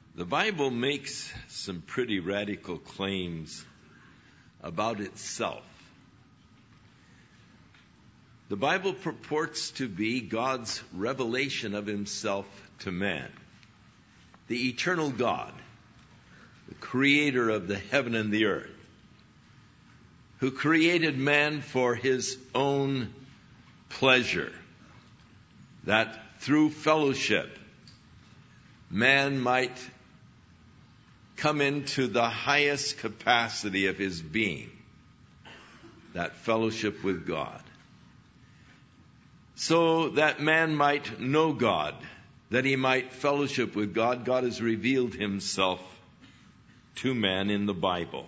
The Bible makes some pretty radical claims about itself. The Bible purports to be God's revelation of himself to man. The eternal God, the creator of the heaven and the earth, who created man for his own pleasure, that through fellowship, man might come into the highest capacity of his being, that fellowship with God. So that man might know God, that he might fellowship with God, God has revealed himself to man in the Bible.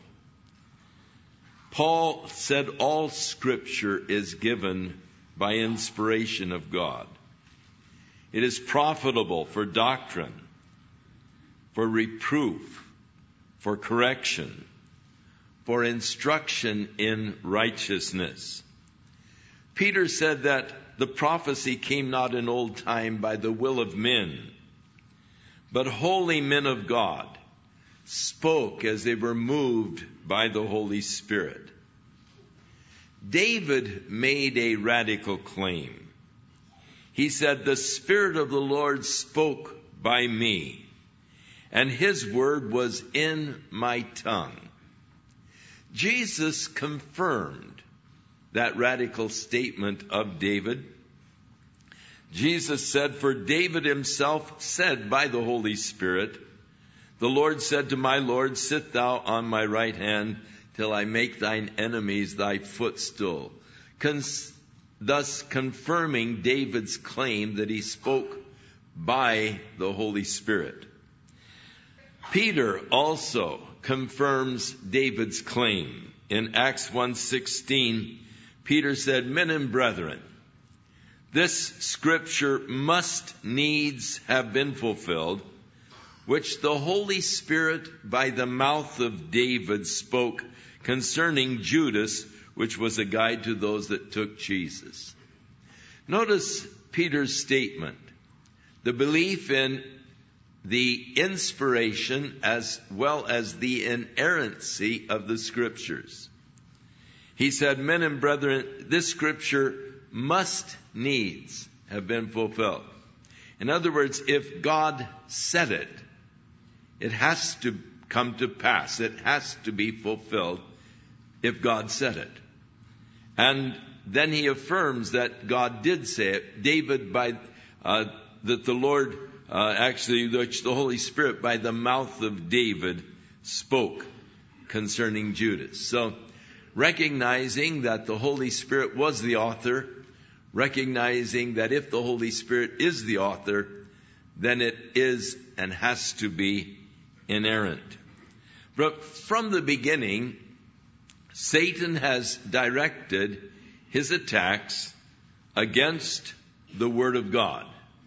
Paul said all Scripture is given by inspiration of God. It is profitable for doctrine, for reproof, for correction, for instruction in righteousness. Peter said that the prophecy came not in old time by the will of men, but holy men of God spoke as they were moved by the Holy Spirit. David made a radical claim. He said, "The Spirit of the Lord spoke by me, and his word was in my tongue." Jesus confirmed that radical statement of David. Jesus said, "For David himself said by the Holy Spirit, the Lord said to my Lord, sit thou on my right hand till I make thine enemies thy footstool." Thus confirming David's claim that he spoke by the Holy Spirit. Peter also confirms David's claim. In Acts 1:16, Peter said, "Men and brethren, this scripture must needs have been fulfilled, which the Holy Spirit by the mouth of David spoke concerning Judas, which was a guide to those that took Jesus." Notice Peter's statement, the belief in the inspiration as well as the inerrancy of the Scriptures. He said, "Men and brethren, this Scripture must needs have been fulfilled." In other words, if God said it, it has to come to pass. It has to be fulfilled if God said it. And then he affirms that God did say it. David, that the Lord, which the Holy Spirit by the mouth of David spoke concerning Judas. So, recognizing that the Holy Spirit was the author, recognizing that if the Holy Spirit is the author, then it is and has to be inerrant. But from the beginning, Satan has directed his attacks against the Word of God,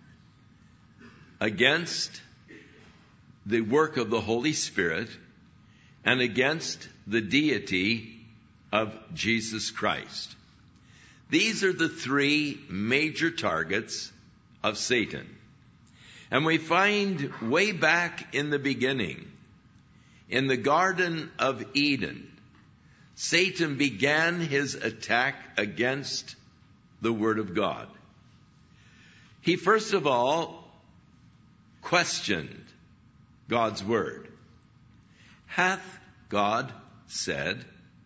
against the work of the Holy Spirit, and against the deity of Jesus Christ. These are the three major targets of Satan. And we find way back in the beginning, in the Garden of Eden, Satan began his attack against the Word of God. He first of all questioned God's Word. Hath God said?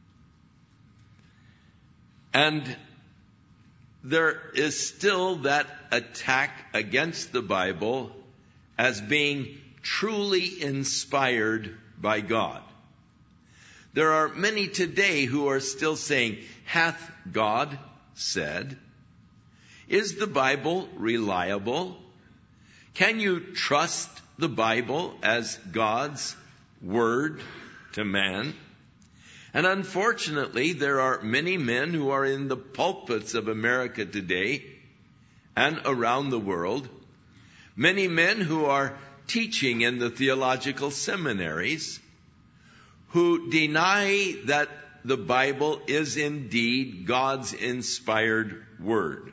And there is still that attack against the Bible as being truly inspired by God. There are many today who are still saying, hath God said? Is the Bible reliable? Can you trust the Bible as God's word to man? And unfortunately, there are many men who are in the pulpits of America today and around the world, many men who are teaching in the theological seminaries, who deny that the Bible is indeed God's inspired word.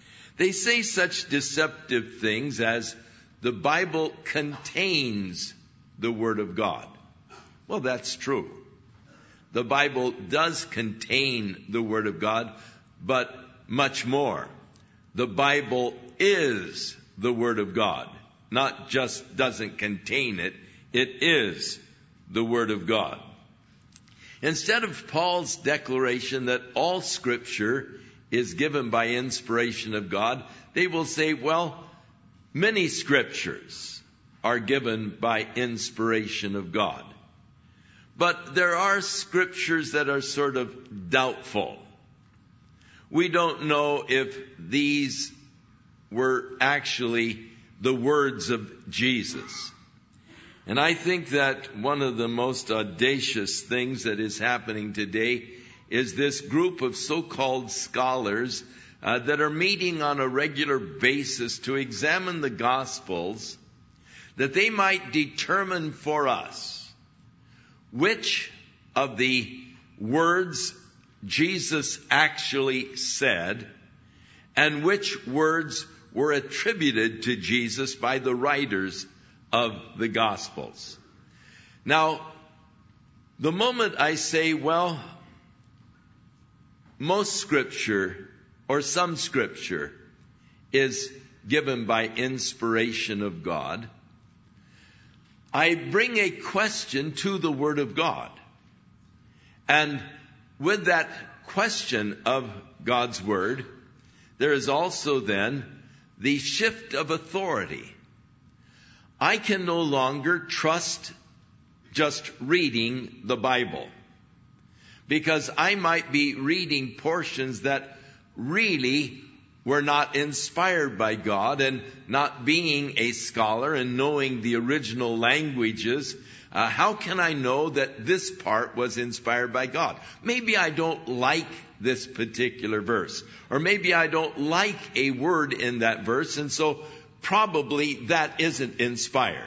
They say such deceptive things as the Bible contains the Word of God. Well, that's true. The Bible does contain the Word of God, but much more. The Bible is the Word of God. Not just doesn't contain it, it is the Word of God. Instead of Paul's declaration that all Scripture is given by inspiration of God, they will say, well, many Scriptures are given by inspiration of God. But there are Scriptures that are sort of doubtful. We don't know if these were actually the words of Jesus. And I think that one of the most audacious things that is happening today is this group of so-called scholars that are meeting on a regular basis to examine the Gospels, that they might determine for us which of the words Jesus actually said and which words were attributed to Jesus by the writers of the Gospels. Now, the moment I say, well, most Scripture or some Scripture is given by inspiration of God, I bring a question to the Word of God. And with that question of God's Word, there is also then the shift of authority. I can no longer trust just reading the Bible, because I might be reading portions that really were not inspired by God, and not being a scholar and knowing the original languages, how can I know that this part was inspired by God? Maybe I don't like this particular verse, or maybe I don't like a word in that verse, and so probably that isn't inspired.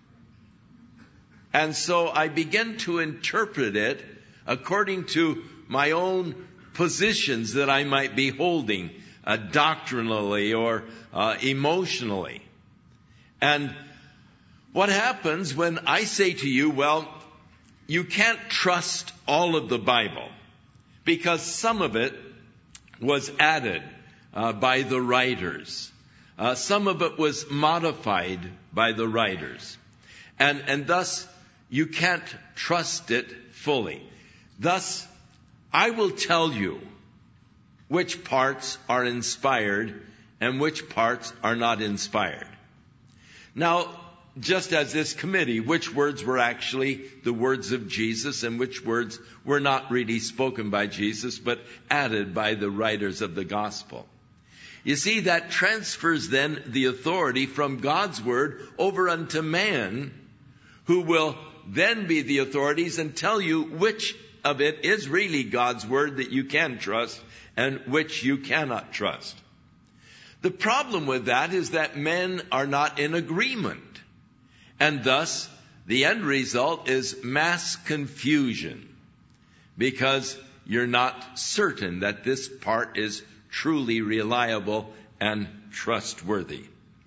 And so I begin to interpret it according to my own positions that I might be holding, doctrinally or emotionally. And what happens when I say to you, well, you can't trust all of the Bible, because some of it was added by the writers. Some of it was modified by the writers. And thus, you can't trust it fully. Thus, I will tell you which parts are inspired and which parts are not inspired. Now, just as this committee, which words were actually the words of Jesus and which words were not really spoken by Jesus, but added by the writers of the gospel. You see, that transfers then the authority from God's word over unto man, who will then be the authorities and tell you which of it is really God's word that you can trust and which you cannot trust. The problem with that is that men are not in agreement. And thus, the end result is mass confusion, because you're not certain that this part is truly reliable and trustworthy.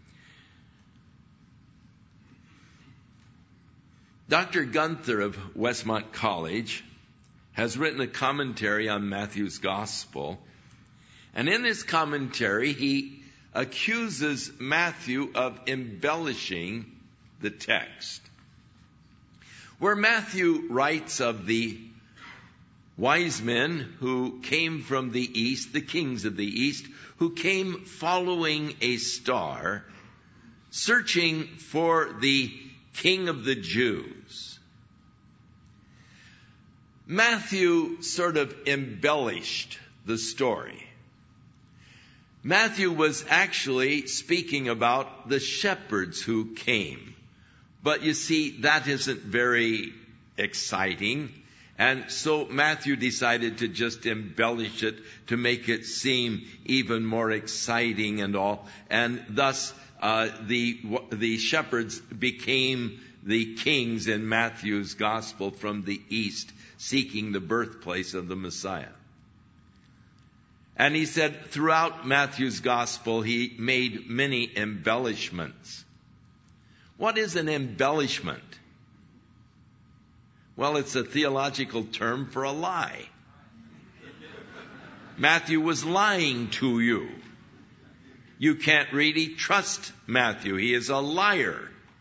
Dr. Gunther of Westmont College has written a commentary on Matthew's Gospel. And in his commentary, he accuses Matthew of embellishing the text. Where Matthew writes of the wise men who came from the east, the kings of the east, who came following a star, searching for the King of the Jews. Matthew sort of embellished the story. Matthew was actually speaking about the shepherds who came. But you see, that isn't very exciting. And so Matthew decided to just embellish it to make it seem even more exciting and all. And thus, the shepherds became the kings in Matthew's gospel from the east, seeking the birthplace of the Messiah. And he said throughout Matthew's gospel, he made many embellishments. What is an embellishment? Well, it's a theological term for a lie. Matthew was lying to you. You can't really trust Matthew. He is a liar.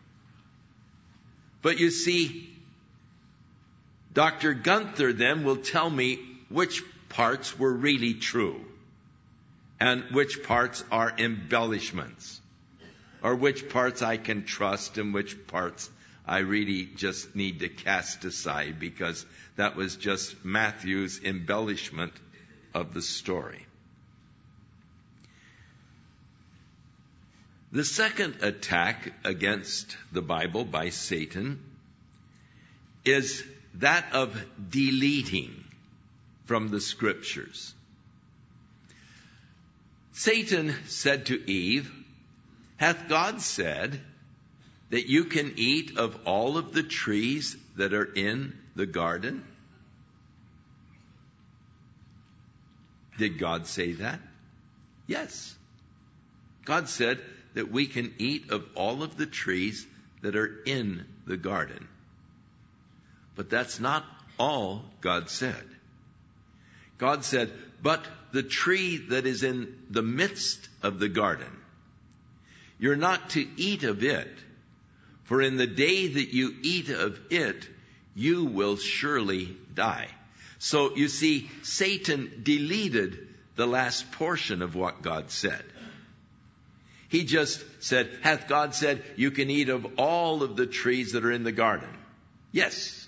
But you see, Dr. Gunther then will tell me which parts were really true and which parts are embellishments, or which parts I can trust and which parts I really just need to cast aside because that was just Matthew's embellishment of the story. The second attack against the Bible by Satan is that of deleting from the Scriptures. Satan said to Eve, "Hath God said that you can eat of all of the trees that are in the garden?" Did God say that? Yes. God said that we can eat of all of the trees that are in the garden. But that's not all God said. God said, but the tree that is in the midst of the garden, you're not to eat of it, for in the day that you eat of it, you will surely die. So you see, Satan deleted the last portion of what God said. He just said, hath God said, you can eat of all of the trees that are in the garden? Yes.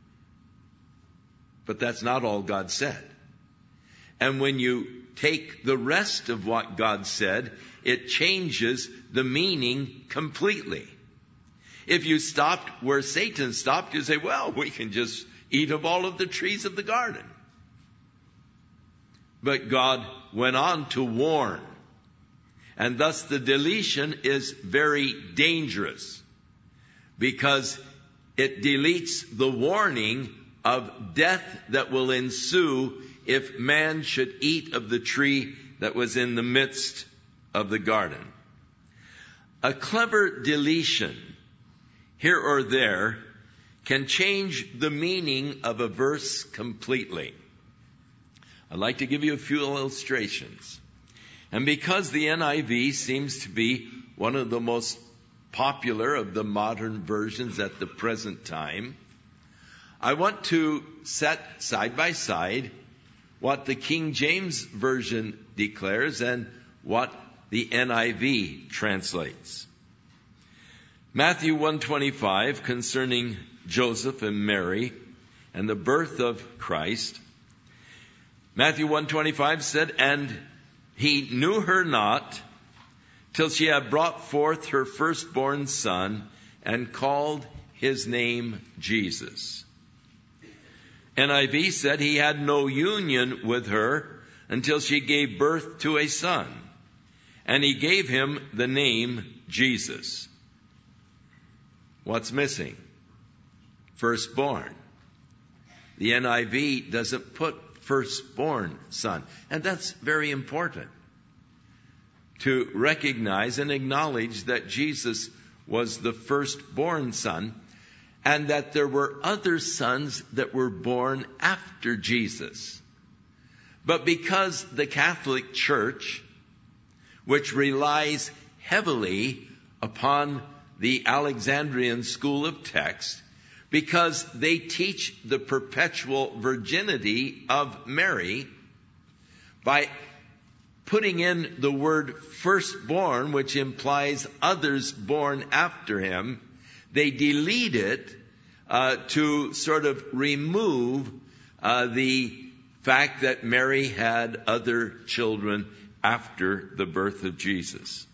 But that's not all God said. And when you take the rest of what God said, it changes the meaning completely. If you stopped where Satan stopped, you say, well, we can just eat of all of the trees of the garden. But God went on to warn. And thus the deletion is very dangerous because it deletes the warning of death that will ensue if man should eat of the tree that was in the midst of the garden. A clever deletion here or there can change the meaning of a verse completely. I'd like to give you a few illustrations. And because the NIV seems to be one of the most popular of the modern versions at the present time, I want to set side by side what the King James Version declares and what the NIV translates. Matthew 1:25, concerning Joseph and Mary and the birth of Christ. Matthew 1:25 said, and he knew her not till she had brought forth her firstborn son and called his name Jesus. NIV said he had no union with her until she gave birth to a son, and he gave him the name Jesus. What's missing? Firstborn. The NIV doesn't put firstborn son. And that's very important to recognize and acknowledge that Jesus was the firstborn son and that there were other sons that were born after Jesus. But because the Catholic Church, which relies heavily upon the Alexandrian school of text, because they teach the perpetual virginity of Mary, by putting in the word firstborn, which implies others born after him, they delete it to sort of remove the fact that Mary had other children after the birth of Jesus.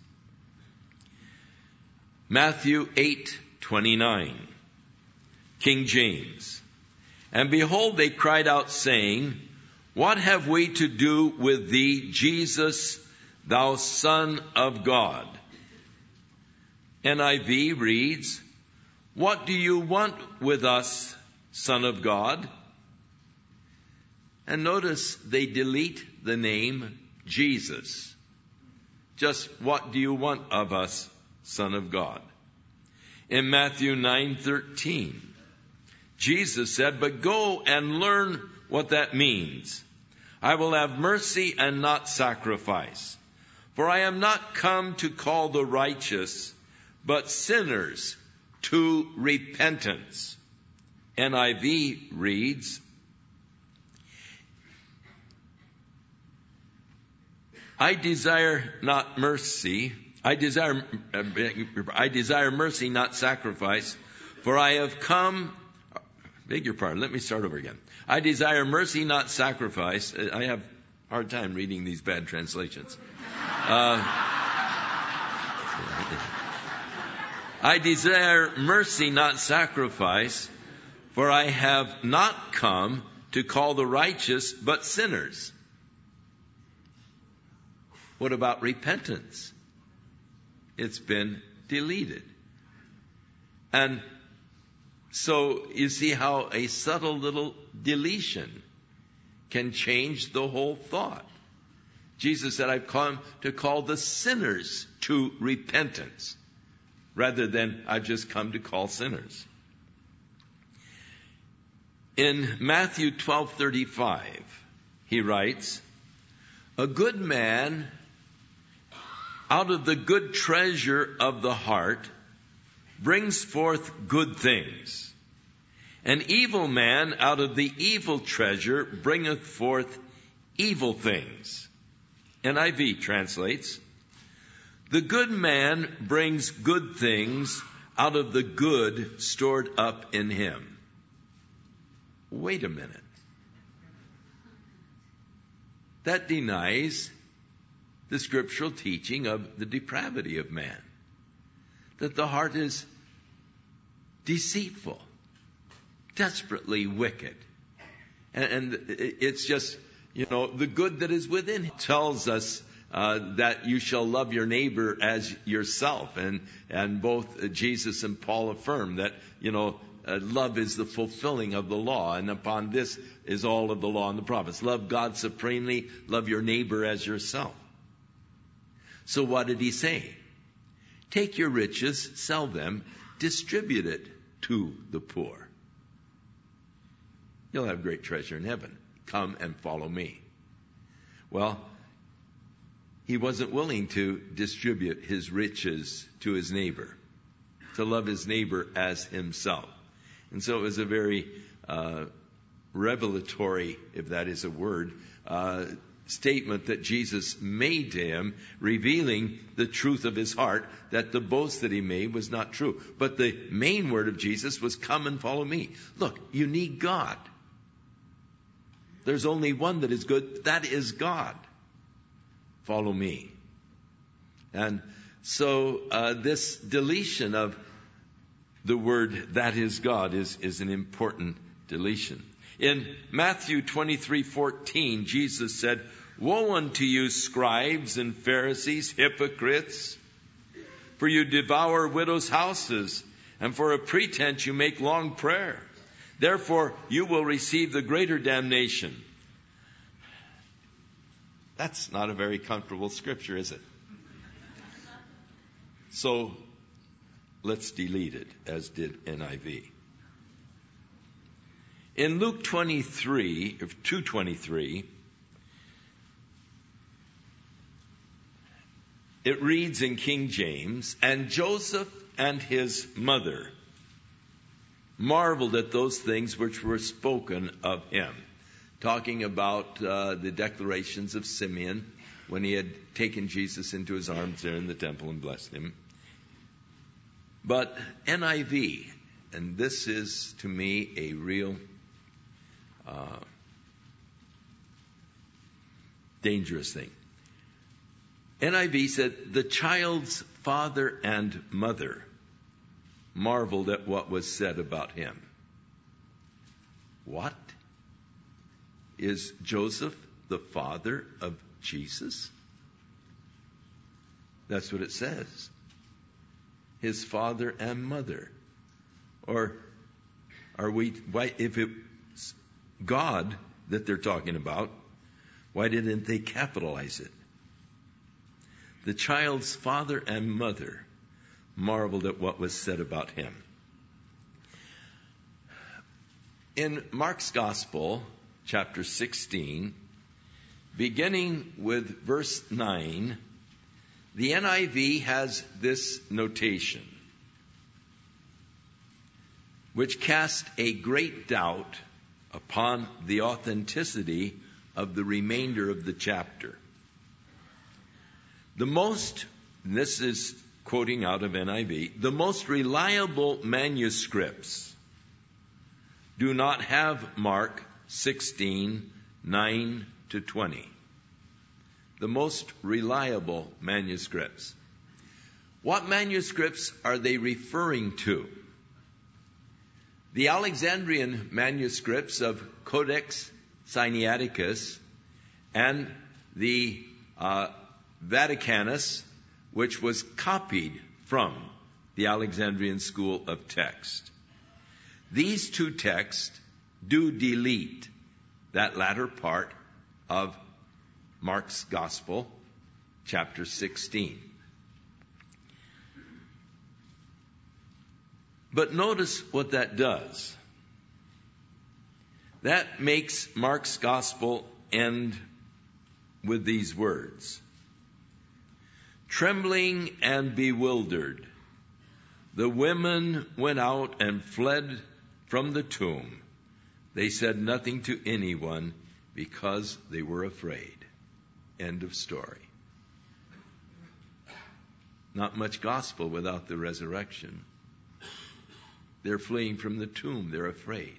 Matthew 8:29. King James. And behold, they cried out, saying, what have we to do with thee, Jesus, thou Son of God? NIV reads, what do you want with us, Son of God? And notice they delete the name Jesus. Just what do you want of us, Son of God? In Matthew 9:13, Jesus said, "But go and learn what that means. I will have mercy and not sacrifice. For I am not come to call the righteous, but sinners to repentance." NIV reads, I desire mercy, not sacrifice, for I have come, beg your pardon, let me start over again. I desire mercy, not sacrifice. I have a hard time reading these bad translations. I desire mercy, not sacrifice, for I have not come to call the righteous, but sinners. What about repentance? It's been deleted. And so you see how a subtle little deletion can change the whole thought. Jesus said, I've come to call the sinners to repentance, rather than I've just come to call sinners. In Matthew 12:35, he writes, a good man out of the good treasure of the heart brings forth good things. An evil man out of the evil treasure bringeth forth evil things. NIV translates, the good man brings good things out of the good stored up in him. Wait a minute. That denies the scriptural teaching of the depravity of man. That the heart is deceitful, desperately wicked. And it's just, the good that is within him tells us that you shall love your neighbor as yourself. And both Jesus and Paul affirm that, love is the fulfilling of the law. And upon this is all of the law and the prophets. Love God supremely, love your neighbor as yourself. So what did he say? Take your riches, sell them, distribute it to the poor. You'll have great treasure in heaven. Come and follow me. Well, he wasn't willing to distribute his riches to his neighbor, to love his neighbor as himself. And so it was a very revelatory, if that is a word, statement that Jesus made to him, revealing the truth of his heart, that the boast that he made was not true. But the main word of Jesus was, come and follow me. Look, you need God. There's only one that is good. That is God. Follow me. And so this deletion of the word that is God is an important deletion. In Matthew 23:14, Jesus said, woe unto you, scribes and Pharisees, hypocrites, for you devour widows' houses, and for a pretense you make long prayer. Therefore you will receive the greater damnation. That's not a very comfortable scripture, is it? So let's delete it, as did NIV. In Luke 2:23, it reads in King James, and Joseph and his mother marveled at those things which were spoken of him. Talking about the declarations of Simeon when he had taken Jesus into his arms there in the temple and blessed him. But NIV, and this is to me a real dangerous thing. NIV said, the child's father and mother marveled at what was said about him. What? Is Joseph the father of Jesus? That's what it says. His father and mother. Or if it's God that they're talking about, why didn't they capitalize it? The child's father and mother marveled at what was said about him. In Mark's Gospel, chapter 16, beginning with verse 9, the NIV has this notation, which casts a great doubt upon the authenticity of the remainder of the chapter. This is quoting out of NIV, the most reliable manuscripts do not have Mark 16, 9 to 20. The most reliable manuscripts. What manuscripts are they referring to? The Alexandrian manuscripts of Codex Sinaiticus and the Vaticanus, which was copied from the Alexandrian school of text. These two texts do delete that latter part of Mark's Gospel, chapter 16. But notice what that does. That makes Mark's Gospel end with these words. Trembling and bewildered, the women went out and fled from the tomb. They said nothing to anyone because they were afraid. End of story. Not much gospel without the resurrection. They're fleeing from the tomb. They're afraid.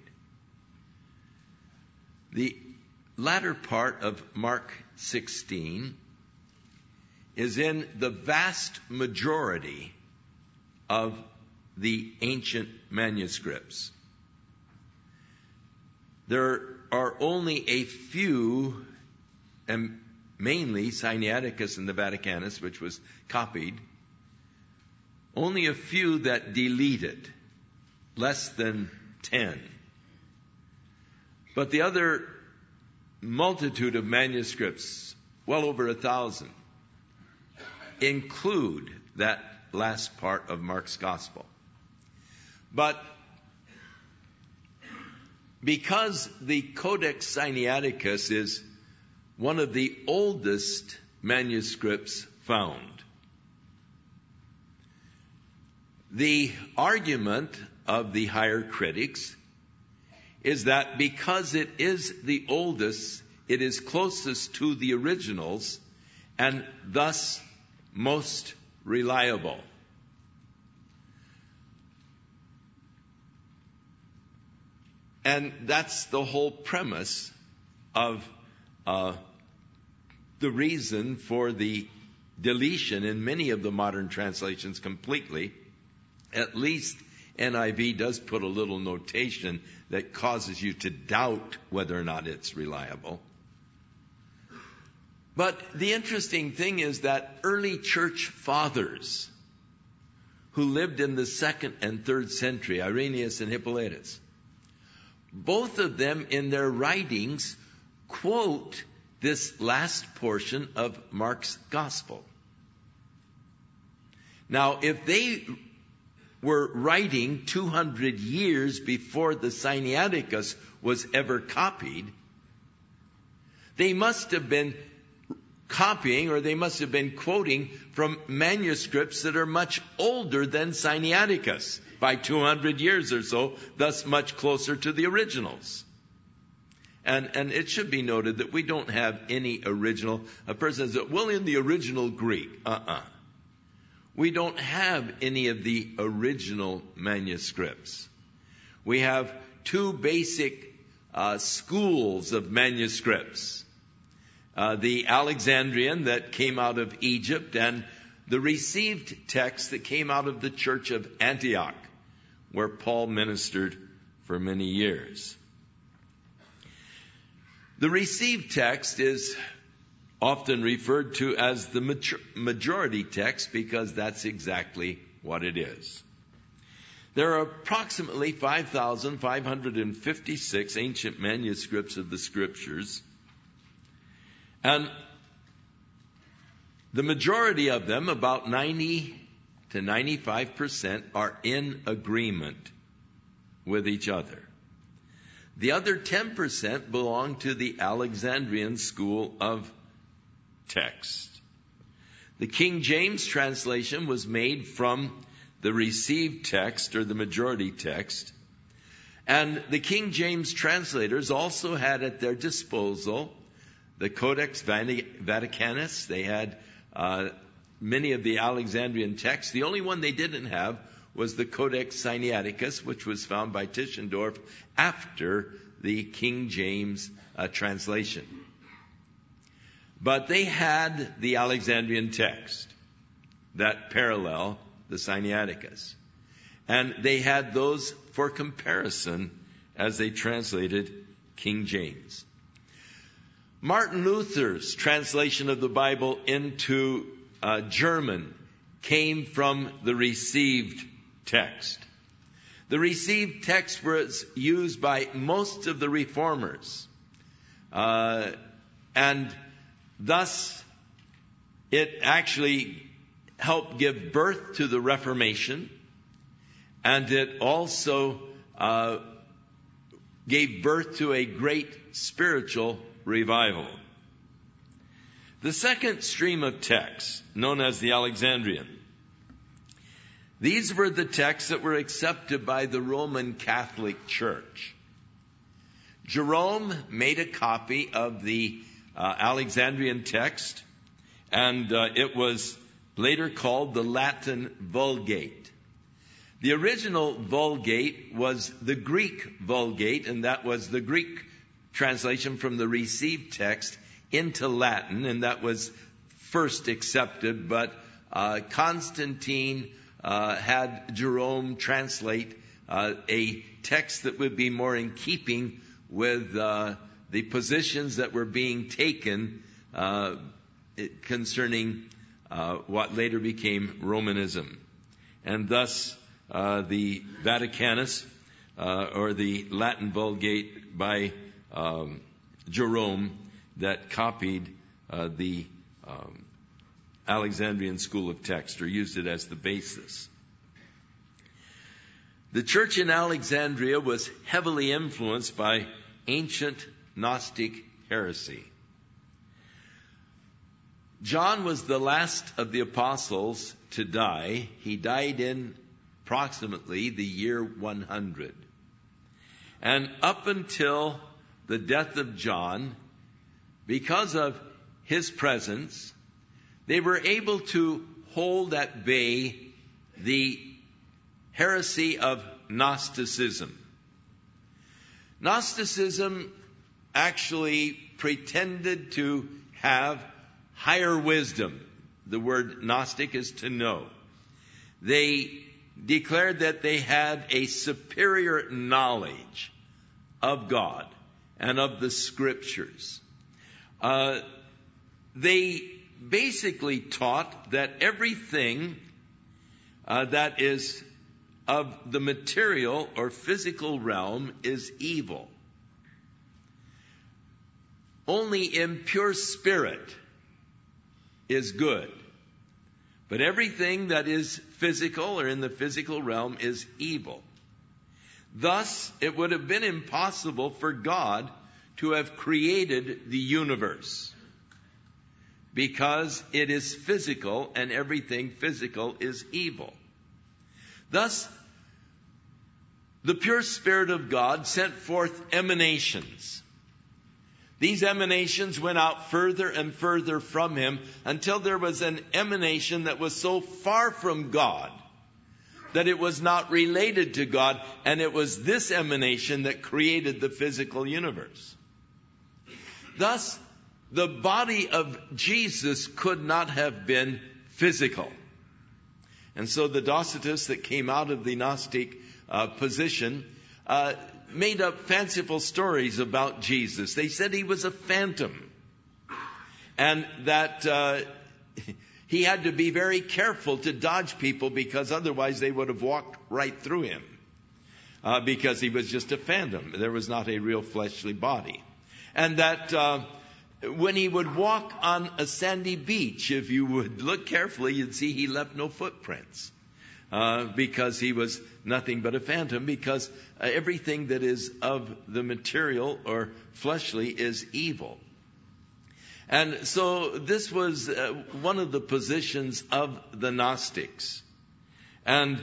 The latter part of Mark 16 is in the vast majority of the ancient manuscripts. There are only a few, and mainly Sinaiticus and the Vaticanus, which was copied, only a few that deleted, less than 10. But the other multitude of manuscripts, well over 1,000, include that last part of Mark's Gospel. But because the Codex Sinaiticus is one of the oldest manuscripts found, the argument of the higher critics is that because it is the oldest, it is closest to the originals and thus most reliable. And that's the whole premise of the reason for the deletion in many of the modern translations completely. At least NIV does put a little notation that causes you to doubt whether or not it's reliable. But the interesting thing is that early church fathers who lived in the 2nd and 3rd century, Irenaeus and Hippolytus, both of them in their writings quote this last portion of Mark's Gospel. Now, if they were writing 200 years before the Sinaiticus was ever copied, they must have been copying, or they must have been quoting from manuscripts that are much older than Sinaiticus by 200 years or so, thus much closer to the originals. And it should be noted that we don't have any original. A person says, well, in the original Greek. We don't have any of the original manuscripts. We have two basic schools of manuscripts. The Alexandrian that came out of Egypt and the received text that came out of the church of Antioch, where Paul ministered for many years. The received text is often referred to as the majority text because that's exactly what it is. There are approximately 5,556 ancient manuscripts of the Scriptures, and the majority of them, about 90 to 95%, are in agreement with each other. The other 10% belonged to the Alexandrian school of text. The King James translation was made from the received text, or the majority text. And the King James translators also had at their disposal the Codex Vaticanus. They had many of the Alexandrian texts. The only one they didn't have was the Codex Sinaiticus, which was found by Tischendorf after the King James translation. But they had the Alexandrian text that parallel the Sinaiticus. And they had those for comparison as they translated King James. Martin Luther's translation of the Bible into German came from the received text. The received text was used by most of the reformers. And thus, it actually helped give birth to the Reformation, and it also gave birth to a great spiritual revival. The second stream of texts, known as the Alexandrian, these were the texts that were accepted by the Roman Catholic Church. Jerome made a copy of the Alexandrian text, and it was later called the Latin Vulgate. The original Vulgate was the Greek Vulgate, and that was the Greek translation from the received text into Latin, and that was first accepted, but Constantine had Jerome translate a text that would be more in keeping with the positions that were being taken concerning what later became Romanism. And thus the Vaticanus, or the Latin Vulgate by Jerome, that copied the Alexandrian school of text, or used it as the basis. The church in Alexandria was heavily influenced by ancient Gnostic heresy. John was the last of the apostles to die. He died in approximately the year 100. And up until the death of John, because of his presence, they were able to hold at bay the heresy of Gnosticism. Gnosticism actually pretended to have higher wisdom. The word Gnostic is to know. They declared that they had a superior knowledge of God and of the Scriptures. They basically taught that everything that is of the material or physical realm is evil. Only impure spirit is good. But everything that is physical or in the physical realm is evil. Thus, it would have been impossible for God to have created the universe, because it is physical and everything physical is evil. Thus, the pure Spirit of God sent forth emanations. These emanations went out further and further from Him until there was an emanation that was so far from God that it was not related to God, and it was this emanation that created the physical universe. Thus, the body of Jesus could not have been physical. And so the Docetists that came out of the Gnostic position made up fanciful stories about Jesus. They said he was a phantom, and that he had to be very careful to dodge people, because otherwise they would have walked right through him, because he was just a phantom. There was not a real fleshly body. And that when he would walk on a sandy beach, if you would look carefully, you'd see he left no footprints. because he was nothing but a phantom, because everything that is of the material or fleshly is evil. And so this was one of the positions of the Gnostics. And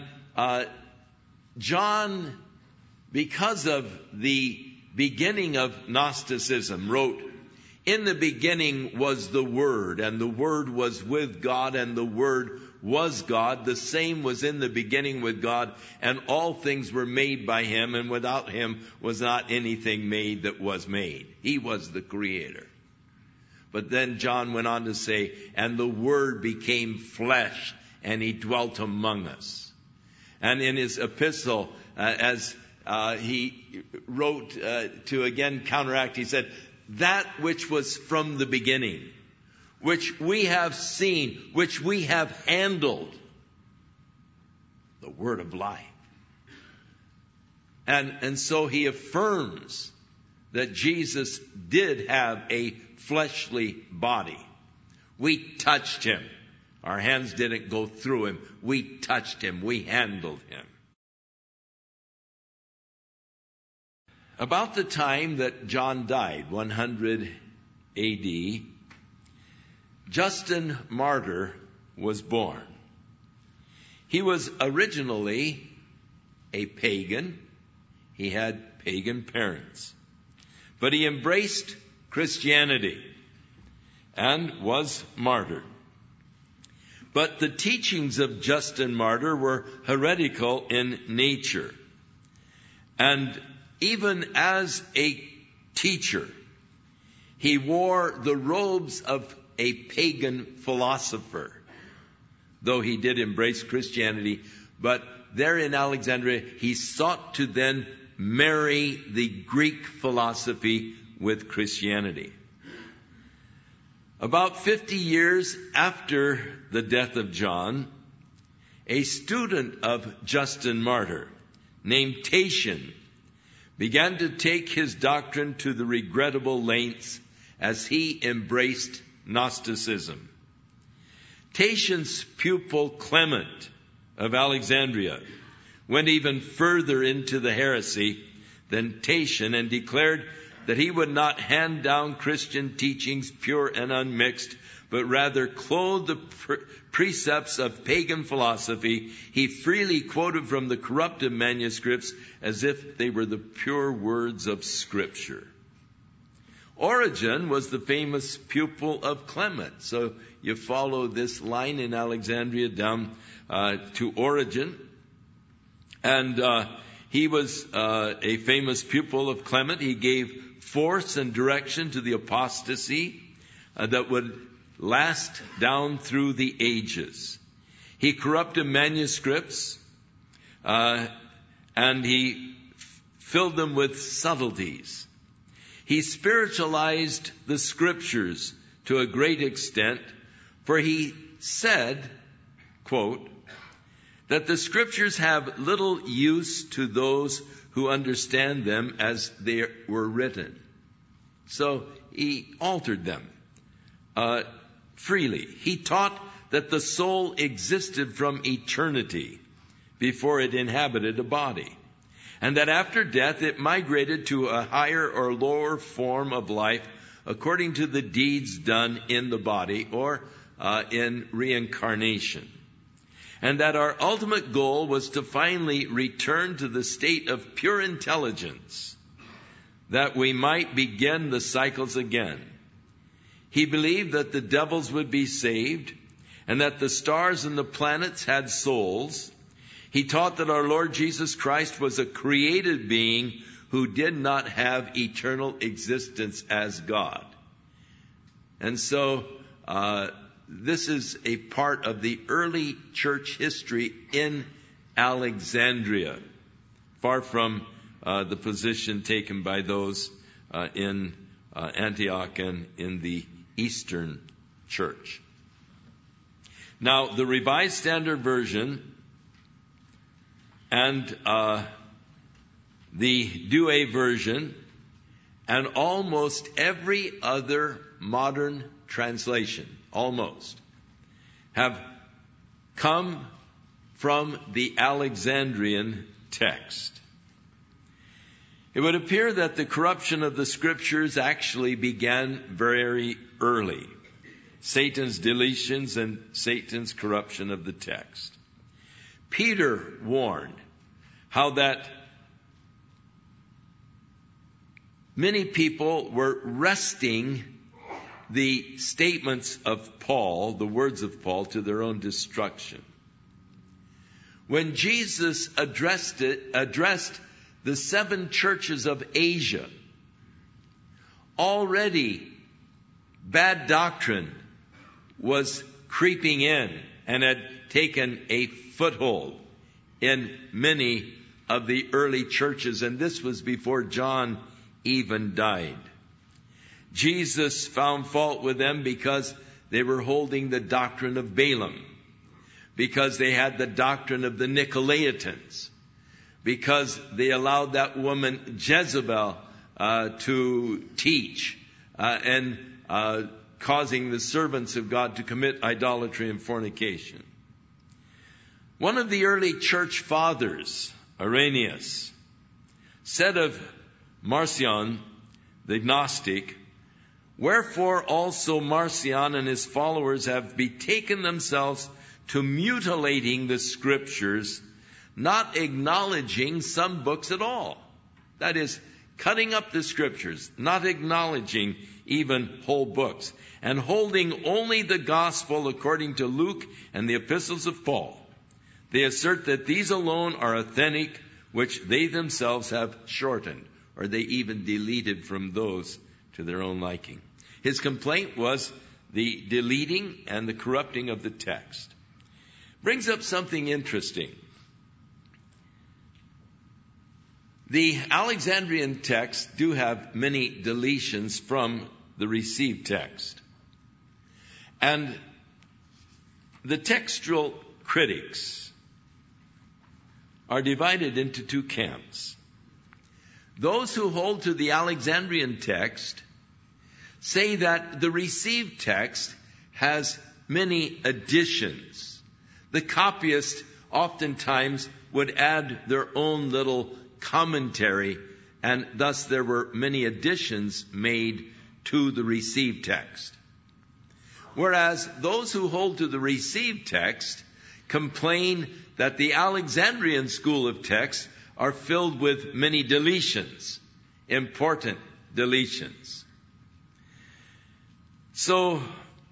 John, because of the beginning of Gnosticism, wrote, "In the beginning was the Word, and the Word was with God, and the Word was God. The same was in the beginning with God, and all things were made by Him, and without Him was not anything made that was made." He was the Creator. But then John went on to say, "And the Word became flesh, and He dwelt among us." And in his epistle, as he wrote to again counteract, he said, "That which was from the beginning, which we have seen, which we have handled, the word of life." And so he affirms that Jesus did have a fleshly body. We touched him. Our hands didn't go through him. We touched him. We handled him. About the time that John died, 100 AD, Justin Martyr was born. He was originally a pagan. He had pagan parents. But he embraced Christianity and was martyred. But the teachings of Justin Martyr were heretical in nature. And even as a teacher, he wore the robes of a pagan philosopher, though he did embrace Christianity. But there in Alexandria, he sought to then marry the Greek philosophy with Christianity. About 50 years after the death of John, a student of Justin Martyr named Tatian began to take his doctrine to the regrettable lengths as he embraced Gnosticism. Tatian's pupil Clement of Alexandria went even further into the heresy than Tatian and declared that he would not hand down Christian teachings pure and unmixed, but rather clothe the precepts of pagan philosophy. He freely quoted from the corrupted manuscripts as if they were the pure words of Scripture. Origen was the famous pupil of Clement. So you follow this line in Alexandria down to Origen. And he was a famous pupil of Clement. He gave force and direction to the apostasy that would last down through the ages. He corrupted manuscripts and he filled them with subtleties. He spiritualized the Scriptures to a great extent, for he said, quote, that the Scriptures have little use to those who understand them as they were written. So he altered them freely. He taught that the soul existed from eternity before it inhabited a body, and that after death it migrated to a higher or lower form of life according to the deeds done in the body or in reincarnation. And that our ultimate goal was to finally return to the state of pure intelligence, that we might begin the cycles again. He believed that the devils would be saved and that the stars and the planets had souls. He taught that our Lord Jesus Christ was a created being who did not have eternal existence as God. And so this is a part of the early church history in Alexandria, far from the position taken by those in Antioch and in the Eastern Church. Now, the Revised Standard Version and the Douay Version and almost every other modern translation, almost, have come from the Alexandrian text. It would appear that the corruption of the Scriptures actually began very early. Satan's deletions and Satan's corruption of the text. Peter warned how that many people were wresting the statements of Paul, the words of Paul, to their own destruction. When Jesus addressed the 7 churches of Asia, already bad doctrine was creeping in and had taken a foothold in many of the early churches, and this was before John even died. Jesus found fault with them because they were holding the doctrine of Balaam, because they had the doctrine of the Nicolaitans, because they allowed that woman Jezebel to teach and causing the servants of God to commit idolatry and fornication. One of the early church fathers, Irenaeus, said of Marcion, the Gnostic, "Wherefore also Marcion and his followers have betaken themselves to mutilating the Scriptures, not acknowledging some books at all." That is, cutting up the Scriptures, not acknowledging even whole books, and holding only the gospel according to Luke and the epistles of Paul. They assert that these alone are authentic, which they themselves have shortened, or they even deleted from those to their own liking. His complaint was the deleting and the corrupting of the text. Brings up something interesting. The Alexandrian texts do have many deletions from the received text. And the textual critics are divided into 2 camps. Those who hold to the Alexandrian text say that the received text has many additions. The copyist oftentimes would add their own little commentary, and thus there were many additions made to the received text. Whereas those who hold to the received text complain that the Alexandrian school of texts are filled with many deletions, important deletions. So,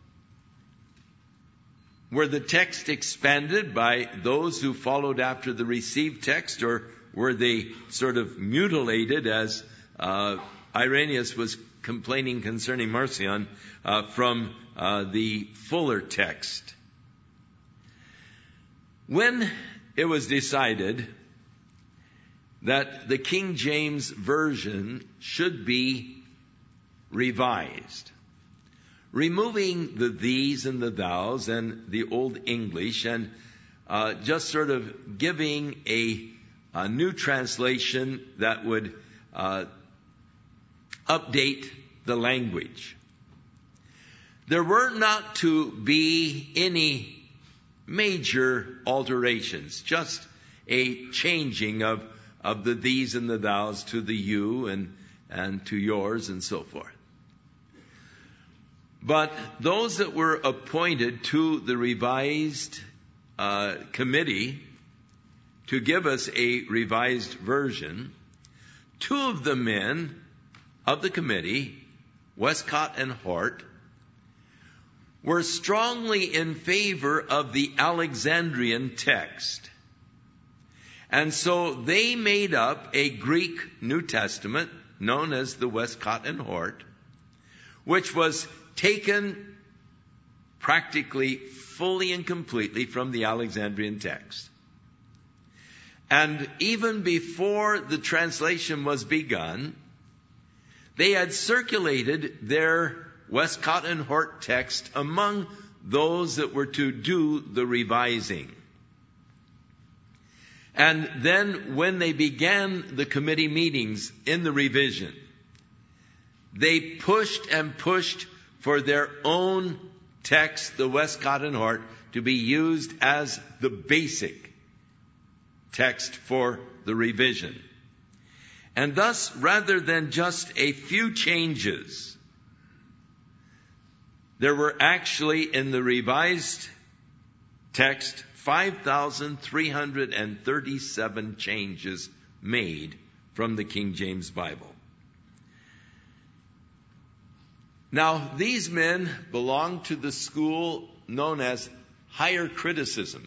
were the text expanded by those who followed after the received text, or were they sort of mutilated, as Irenaeus was complaining concerning Marcion, from the fuller text? When it was decided that the King James Version should be revised, removing the these and the thous and the Old English, and just sort of giving a new translation that would update the language. There were not to be any major alterations, just a changing of the these and the thous to the you and to yours and so forth. But those that were appointed to the revised committee to give us a revised version, 2 of the men of the committee, Westcott and Hort, were strongly in favor of the Alexandrian text. And so they made up a Greek New Testament known as the Westcott and Hort, which was taken practically fully and completely from the Alexandrian text. And even before the translation was begun, they had circulated their Westcott and Hort text among those that were to do the revising. And then when they began the committee meetings in the revision, they pushed and pushed for their own text, the Westcott and Hort, to be used as the basic text for the revision. And thus, rather than just a few changes, there were actually in the revised text 5,337 changes made from the King James Bible. Now, these men belong to the school known as higher criticism.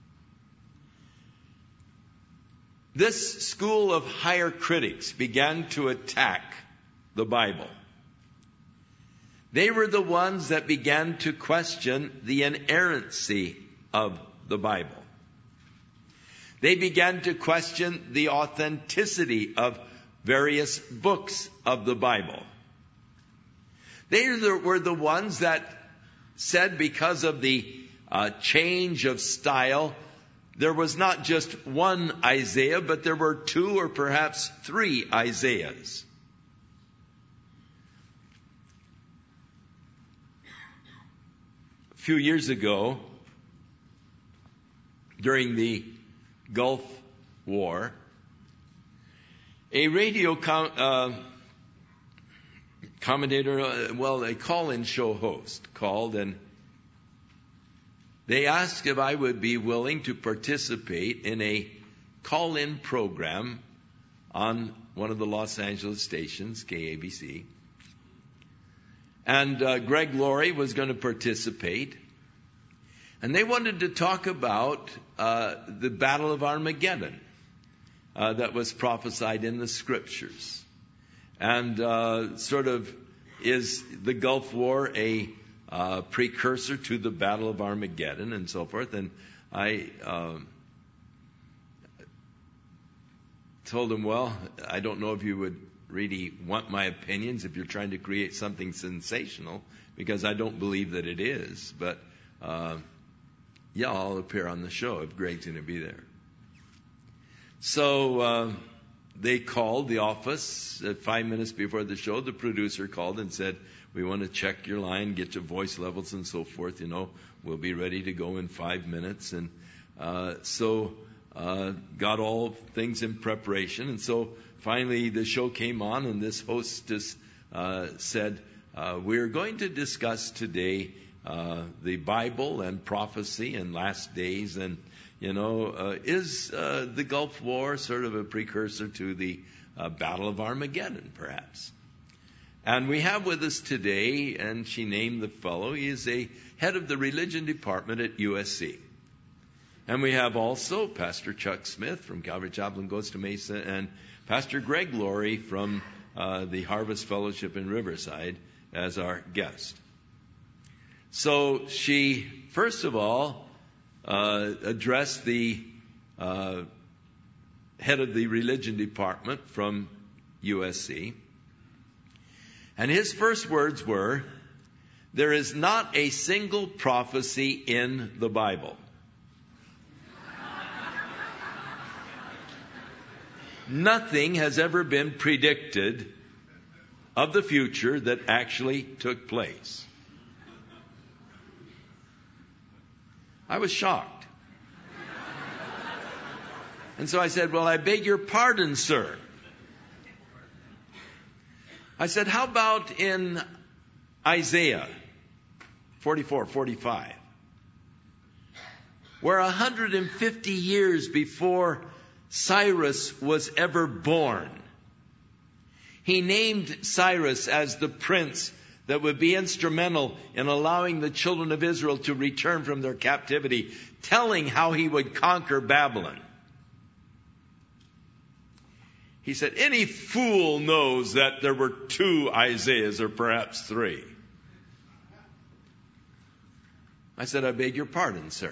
This school of higher critics began to attack the Bible. They were the ones that began to question the inerrancy of the Bible. They began to question the authenticity of various books of the Bible. They were the ones that said because of the change of style, there was not just one Isaiah, but there were two or perhaps three Isaiahs. A few years ago, during the Gulf War, a radio commentator, a call-in show host called, and they asked if I would be willing to participate in a call-in program on one of the Los Angeles stations, KABC. And Greg Laurie was going to participate. And they wanted to talk about the Battle of Armageddon that was prophesied in the Scriptures. And sort of is the Gulf War a precursor to the Battle of Armageddon and so forth. And I told him, well, I don't know if you would really want my opinions if you're trying to create something sensational, because I don't believe that it is. But yeah, I'll appear on the show if Greg's going to be there. So they called the office 5 minutes before the show. The producer called and said, we want to check your line, get your voice levels and so forth. We'll be ready to go in 5 minutes. And so got all things in preparation. And so finally the show came on, and this hostess said, we're going to discuss today the Bible and prophecy and last days. And, is the Gulf War sort of a precursor to the Battle of Armageddon, perhaps? And we have with us today, and she named the fellow, he is a head of the religion department at USC. And we have also Pastor Chuck Smith from Calvary Chapel in Costa Mesa, and Pastor Greg Laurie from the Harvest Fellowship in Riverside as our guest. So she, first of all, addressed the head of the religion department from USC. And his first words were, there is not a single prophecy in the Bible. Nothing has ever been predicted of the future that actually took place. I was shocked. And so I said, well, I beg your pardon, sir. I said, how about in Isaiah 44:45, where 150 years before Cyrus was ever born, he named Cyrus as the prince that would be instrumental in allowing the children of Israel to return from their captivity, telling how he would conquer Babylon. He said, any fool knows that there were two Isaiahs or perhaps three. I said, I beg your pardon, sir.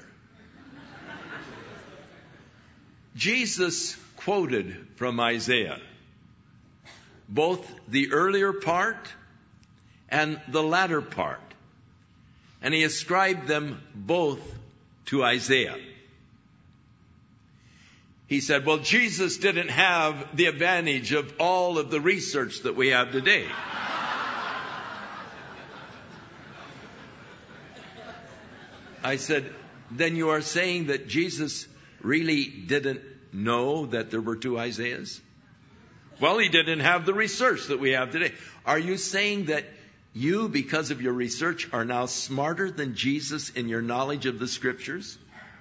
Jesus quoted from Isaiah, both the earlier part and the latter part. And he ascribed them both to Isaiah. He said, well, Jesus didn't have the advantage of all of the research that we have today. I said, then you are saying that Jesus really didn't know that there were two Isaiahs? Well, he didn't have the research that we have today. Are you saying that you, because of your research, are now smarter than Jesus in your knowledge of the Scriptures?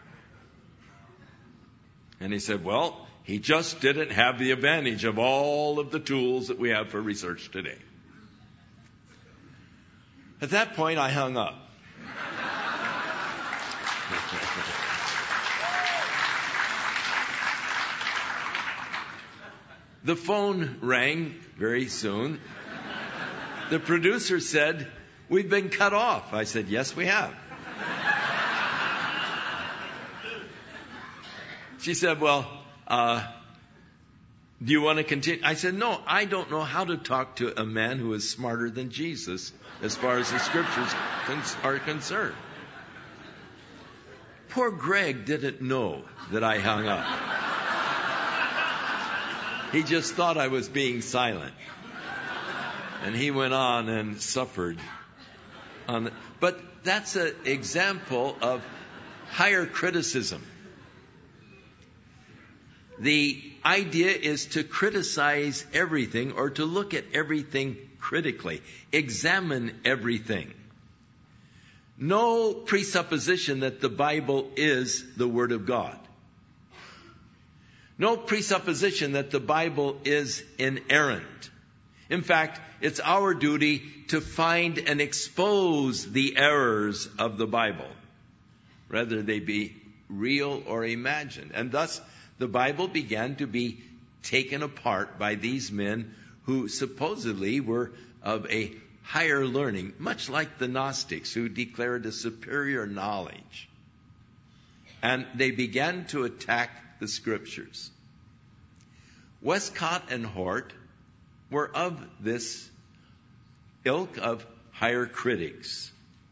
And he said, well, he just didn't have the advantage of all of the tools that we have for research today. At that point, I hung up. The phone rang very soon. The producer said, we've been cut off. I said, yes, we have. She said, well, do you want to continue? I said, no, I don't know how to talk to a man who is smarter than Jesus as far as the Scriptures are concerned. Poor Greg didn't know that I hung up. He just thought I was being silent. And he went on and suffered. But that's an example of higher criticism. The idea is to criticize everything or to look at everything critically. Examine everything. No presupposition that the Bible is the Word of God. No presupposition that the Bible is inerrant. In fact, it's our duty to find and expose the errors of the Bible, whether they be real or imagined. And thus, the Bible began to be taken apart by these men who supposedly were of a higher learning, much like the Gnostics who declared a superior knowledge. And they began to attack the Scriptures. Westcott and Hort were of this ilk of higher critics.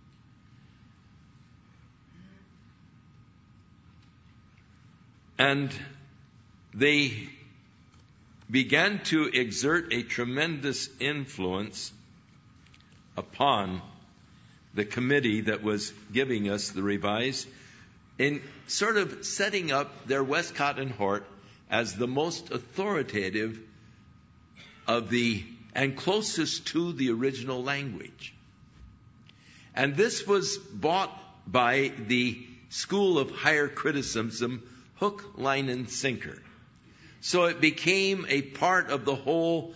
And they began to exert a tremendous influence upon the committee that was giving us the revised, in sort of setting up their Westcott and Hort as the most authoritative of the and closest to the original language. And this was bought by the school of higher criticism, hook, line, and sinker. So it became a part of the whole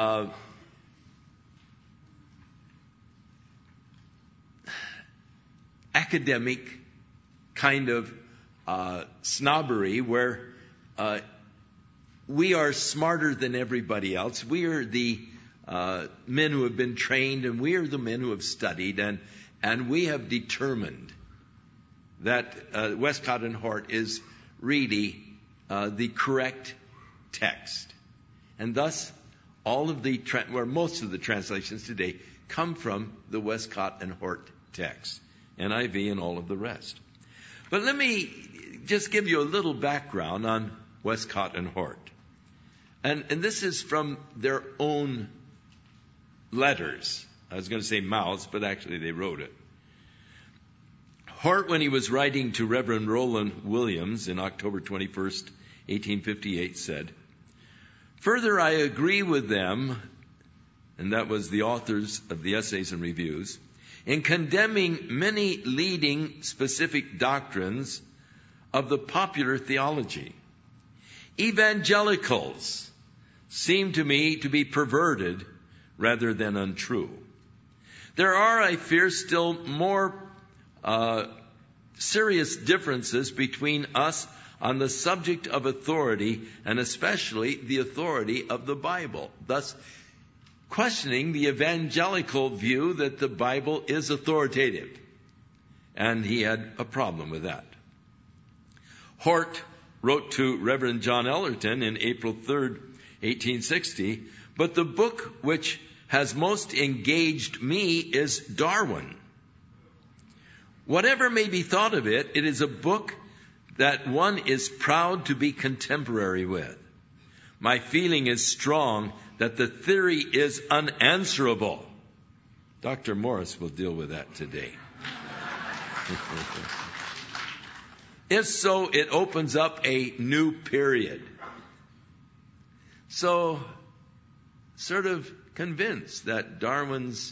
academic kind of snobbery where we are smarter than everybody else. We are the men who have been trained, and we are the men who have studied, and we have determined that Westcott and Hort is really the correct text. And thus, all of the, most of the translations today come from the Westcott and Hort text, NIV and all of the rest. But let me just give you a little background on Westcott and Hort. And this is from their own letters. I was going to say mouths, but actually they wrote it. Hort, when he was writing to Reverend Roland Williams in October 21st, 1858, said, "Further, I agree with them," and that was the authors of the Essays and Reviews, "in condemning many leading specific doctrines of the popular theology. Evangelicals seem to me to be perverted rather than untrue. There are, I fear, still more serious differences between us on the subject of authority, and especially the authority of the Bible, thus questioning the evangelical view that the Bible is authoritative." And he had a problem with that. Hort wrote to Reverend John Ellerton in April 3rd, 1860, "But the book which has most engaged me is Darwin. Whatever may be thought of it, it is a book that one is proud to be contemporary with. My feeling is strong that the theory is unanswerable." Dr. Morris will deal with that today. If so, it opens up a new period. So, sort of convinced that Darwin's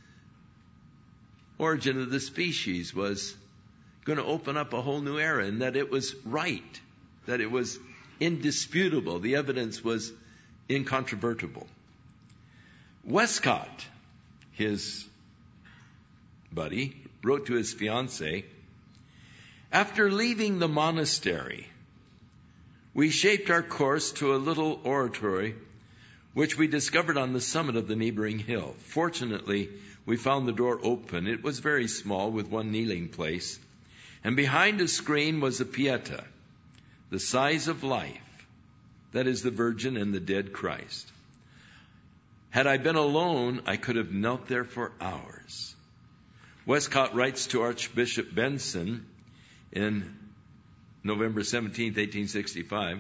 Origin of the Species was going to open up a whole new era, and that it was right, that it was indisputable. The evidence was incontrovertible. Westcott, his buddy, wrote to his fiancée, "After leaving the monastery, we shaped our course to a little oratory which we discovered on the summit of the neighboring hill. Fortunately, we found the door open. It was very small, with one kneeling place, and behind a screen was a Pietà, the size of life, that is, the Virgin and the dead Christ. Had I been alone, I could have knelt there for hours." Westcott writes to Archbishop Benson in November 17, 1865,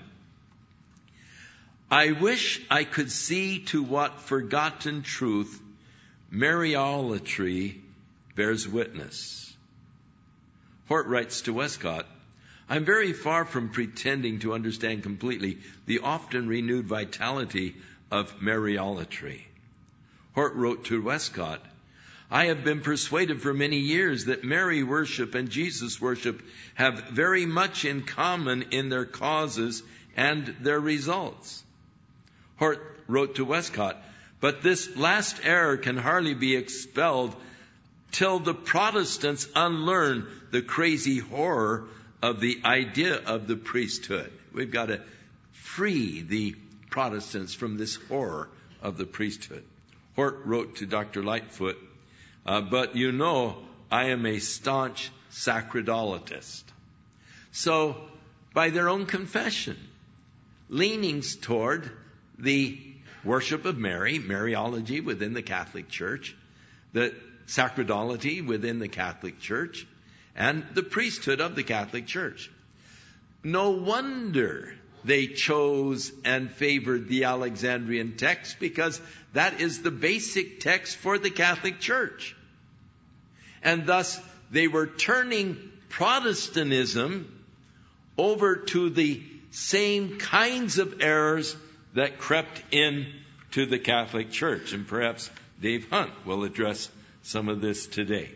"I wish I could see to what forgotten truth Mariolatry bears witness." Hort writes to Westcott, "I'm very far from pretending to understand completely the often renewed vitality of Mariolatry." Hort wrote to Westcott, "I have been persuaded for many years that Mary worship and Jesus worship have very much in common in their causes and their results." Hort wrote to Westcott, "But this last error can hardly be expelled till the Protestants unlearn the crazy horror of the idea of the priesthood." We've got to free the Protestants from this horror of the priesthood. Hort wrote to Dr. Lightfoot, "But you know I am a staunch sacerdotalist." So, by their own confession, leanings toward the worship of Mary, Mariology within the Catholic Church, the sacerdotality within the Catholic Church, and the priesthood of the Catholic Church. No wonder they chose and favored the Alexandrian text, because that is the basic text for the Catholic Church. And thus, they were turning Protestantism over to the same kinds of errors that crept in to the Catholic Church. And perhaps Dave Hunt will address some of this today.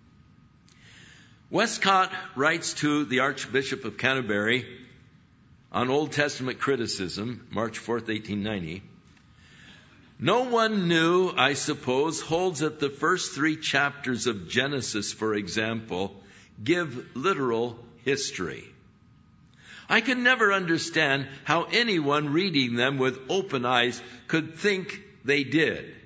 Westcott writes to the Archbishop of Canterbury on Old Testament criticism, March 4th, 1890. "No one new, I suppose, holds that the first 3 chapters of Genesis, for example, give literal history. I can never understand how anyone reading them with open eyes could think they did."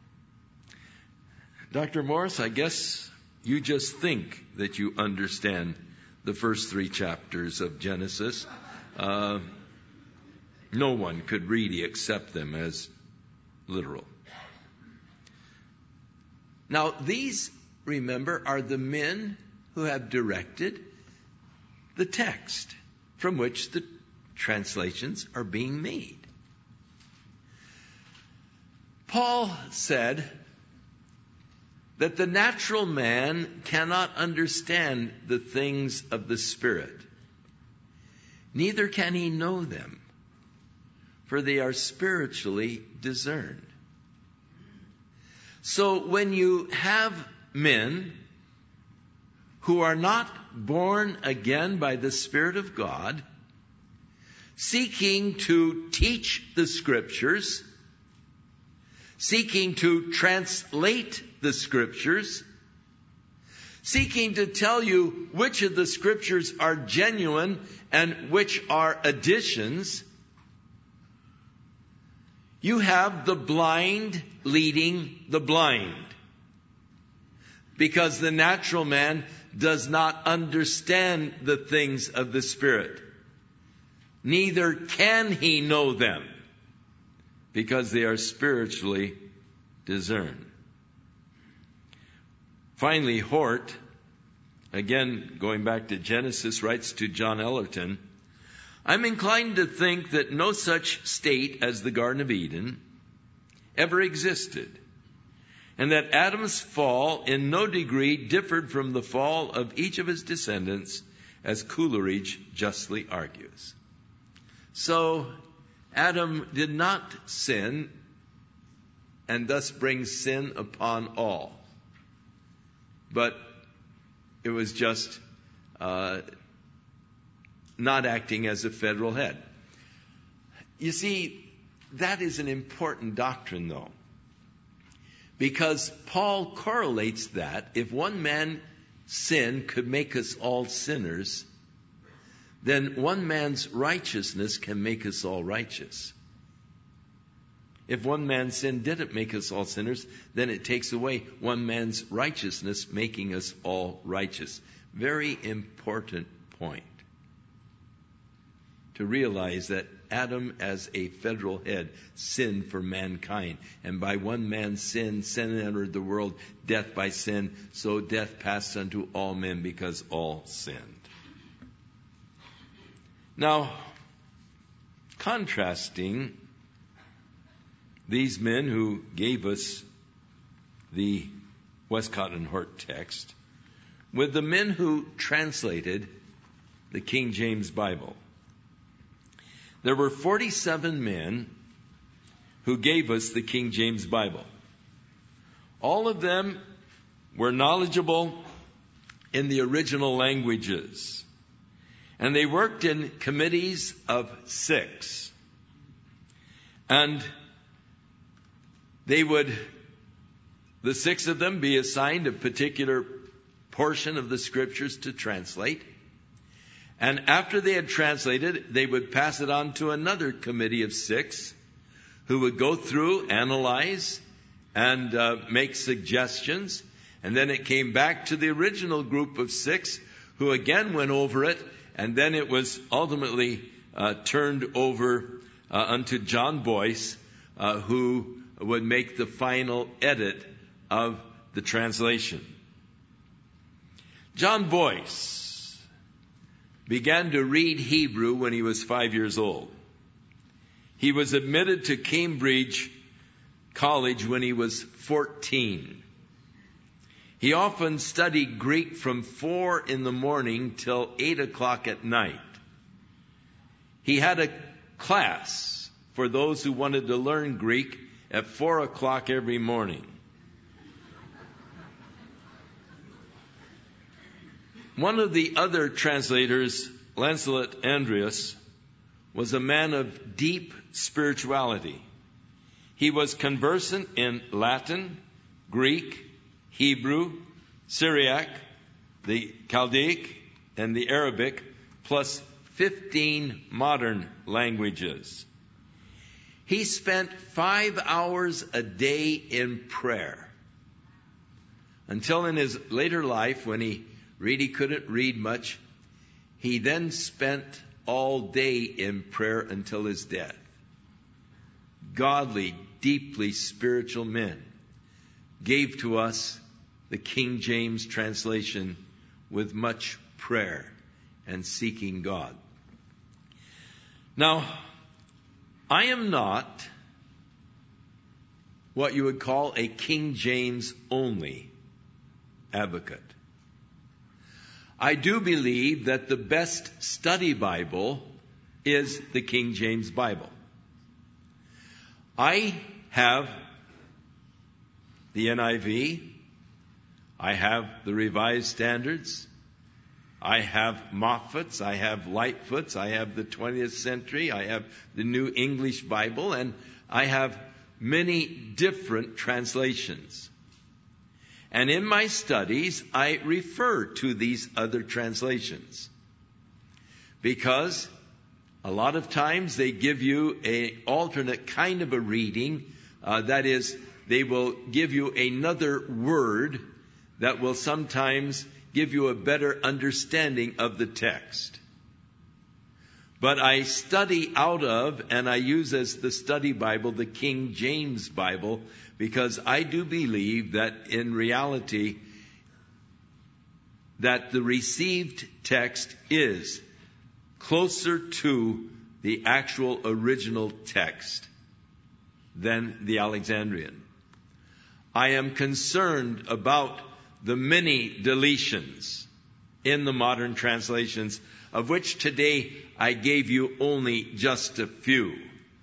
Dr. Morris, I guess you just think that you understand the first 3 chapters of Genesis. No one could really accept them as literal. Now, these, remember, are the men who have directed the text from which the translations are being made. Paul said that the natural man cannot understand the things of the Spirit, neither can he know them, for they are spiritually discerned. So when you have men who are not born again by the Spirit of God, seeking to teach the Scriptures, seeking to translate the Scriptures, seeking to tell you which of the Scriptures are genuine and which are additions, you have the blind leading the blind. Because the natural man does not understand the things of the Spirit. Neither can he know them, because they are spiritually discerned. Finally, Hort, again going back to Genesis, writes to John Ellerton, "I'm inclined to think that no such state as the Garden of Eden ever existed, and that Adam's fall in no degree differed from the fall of each of his descendants as Coleridge justly argues. So Adam did not sin, and thus brings sin upon all. But it was just not acting as a federal head. You see, that is an important doctrine, though, because Paul correlates that if one man's sin could make us all sinners, then one man's righteousness can make us all righteous. If one man's sin didn't make us all sinners, then it takes away one man's righteousness, making us all righteous. Very important point to realize that Adam, as a federal head, sinned for mankind. And by one man's sin, sin entered the world, death by sin. So death passed unto all men because all sinned. Now, contrasting these men who gave us the Westcott and Hort text with the men who translated the King James Bible. There were 47 men who gave us the King James Bible. All of them were knowledgeable in the original languages. And they worked in committees of 6. And the 6 of them be assigned a particular portion of the scriptures to translate. And after they had translated, they would pass it on to another committee of 6 who would go through, analyze, and make suggestions. And then it came back to the original group of 6 who again went over it. And then it was ultimately turned over unto John Boyce, who would make the final edit of the translation. John Boyce began to read Hebrew when he was 5 years old. He was admitted to Cambridge College when he was 14. He often studied Greek from 4 a.m. till 8 o'clock at night. He had a class for those who wanted to learn Greek at 4 o'clock every morning. One of the other translators, Lancelot Andreas, was a man of deep spirituality. He was conversant in Latin, Greek, Hebrew, Syriac, the Chaldaic, and the Arabic, plus 15 modern languages. He spent 5 hours a day in prayer until in his later life, when he really couldn't read much, he then spent all day in prayer until his death. Godly, deeply spiritual men gave to us the King James translation with much prayer and seeking God. Now, I am not what you would call a King James only advocate. I do believe that the best study Bible is the King James Bible. I have the NIV. I have the Revised Standards. I have Moffat's. I have Lightfoot's. I have the 20th Century. I have the New English Bible. And I have many different translations. And in my studies, I refer to these other translations, because a lot of times they give you an alternate kind of a reading. That is, they will give you another word that will sometimes give you a better understanding of the text. But I study out of, and I use as the study Bible, the King James Bible, because I do believe that in reality, that the received text is closer to the actual original text than the Alexandrian. I am concerned about the many deletions in the modern translations, of which today I gave you only just a few.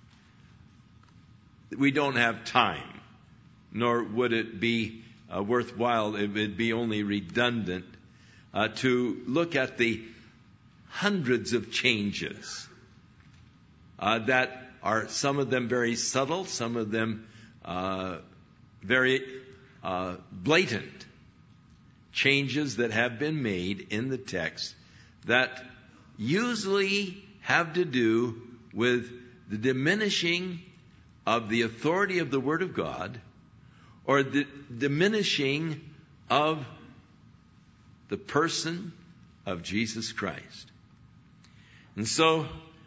We don't have time, nor would it be worthwhile, it would be only redundant to look at the hundreds of changes that are, some of them very subtle, some of them very blatant changes that have been made in the text that usually have to do with the diminishing of the authority of the Word of God, or the diminishing of the person of Jesus Christ. And so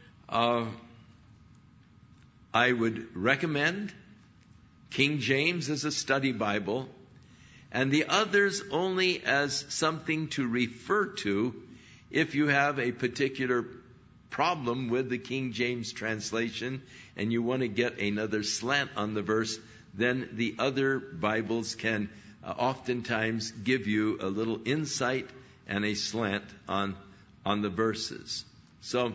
I would recommend King James as a study Bible, and the others only as something to refer to if you have a particular problem with the King James translation and you want to get another slant on the verse. Then the other Bibles can oftentimes give you a little insight and a slant on the verses. So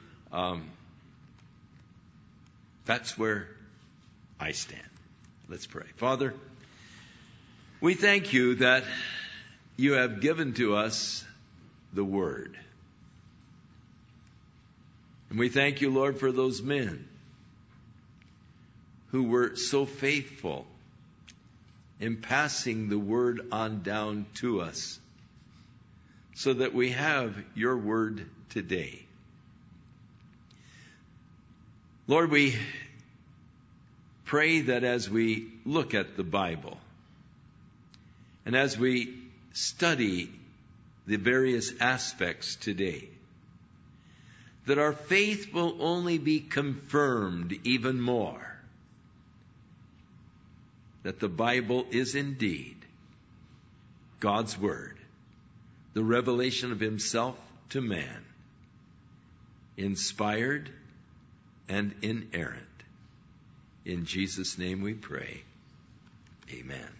that's where I stand. Let's pray. Father, we thank you that you have given to us the Word. And we thank you, Lord, for those men who were so faithful in passing the Word on down to us, so that we have your Word today. Lord, we pray that as we look at the Bible and as we study the various aspects today, that our faith will only be confirmed even more, that the Bible is indeed God's Word, the revelation of Himself to man, inspired and inerrant. In Jesus' name we pray. Amen.